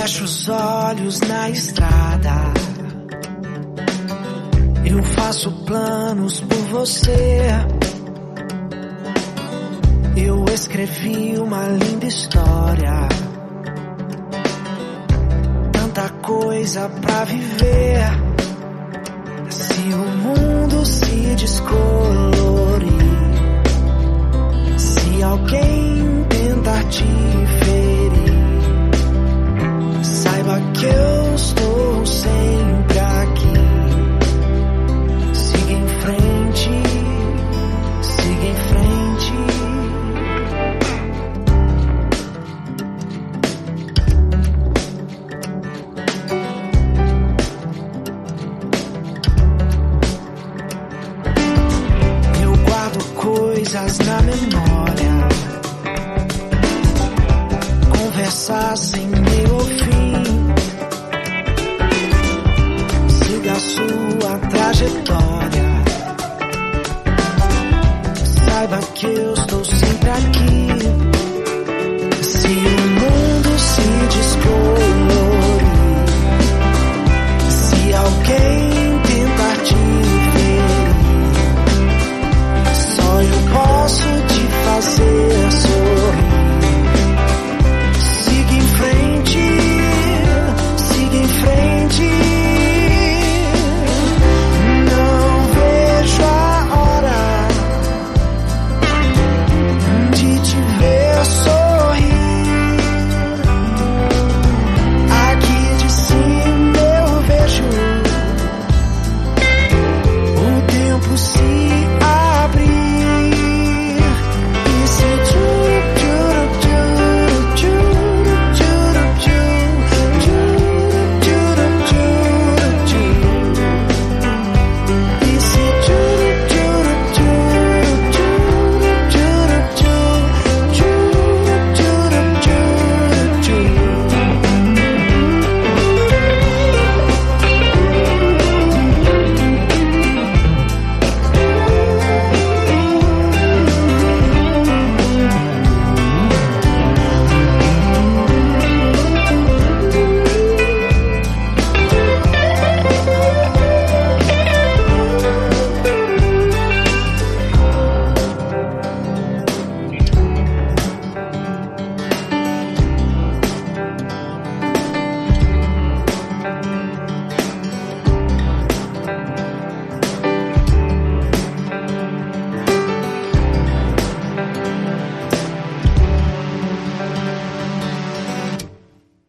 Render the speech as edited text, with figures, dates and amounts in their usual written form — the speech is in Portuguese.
fecho os olhos na estrada, eu faço planos por você. Eu escrevi uma linda história, tanta coisa pra viver. Se o mundo se descolorir, se alguém tentar te ferir, saiba que eu estou sempre aqui. Siga em frente, siga em frente. Eu guardo coisas na memória, conversar sem meio ao fim. Siga a sua trajetória, saiba que eu estou